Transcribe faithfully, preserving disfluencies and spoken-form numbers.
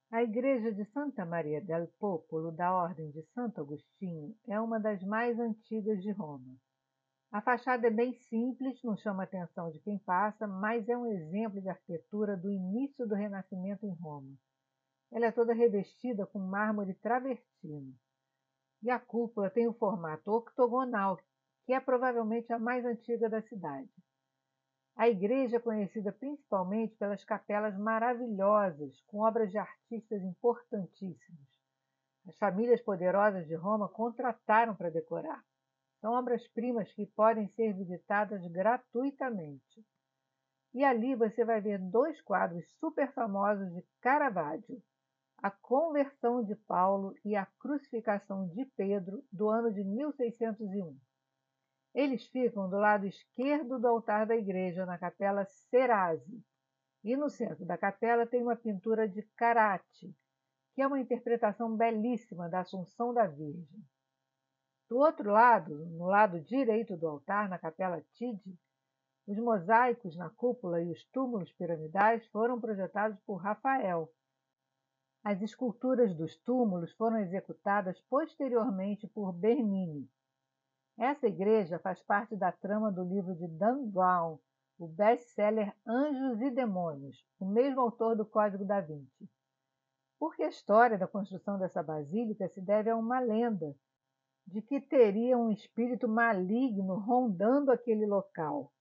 A igreja de Santa Maria del Popolo, da Ordem de Santo Agostinho, é uma das mais antigas de Roma. A fachada é bem simples, não chama a atenção de quem passa, mas é um exemplo de arquitetura do início do Renascimento em Roma. Ela é toda revestida com mármore travertino. E a cúpula tem o formato octogonal, que é provavelmente a mais antiga da cidade. A igreja é conhecida principalmente pelas capelas maravilhosas, com obras de artistas importantíssimos. As famílias poderosas de Roma contrataram para decorar. São obras-primas que podem ser visitadas gratuitamente. E ali você vai ver dois quadros super famosos de Caravaggio, a Conversão de Paulo e a Crucificação de Pedro, do ano de mil seiscentos e um. Eles ficam do lado esquerdo do altar da igreja, na capela Serasi. E no centro da capela tem uma pintura de Caratti, que é uma interpretação belíssima da Assunção da Virgem. Do outro lado, no lado direito do altar, na capela Tide, os mosaicos na cúpula e os túmulos piramidais foram projetados por Rafael. As esculturas dos túmulos foram executadas posteriormente por Bernini. Essa igreja faz parte da trama do livro de Dan Brown, o best-seller Anjos e Demônios, o mesmo autor do Código da Vinci. Porque a história da construção dessa basílica se deve a uma lenda de que teria um espírito maligno rondando aquele local.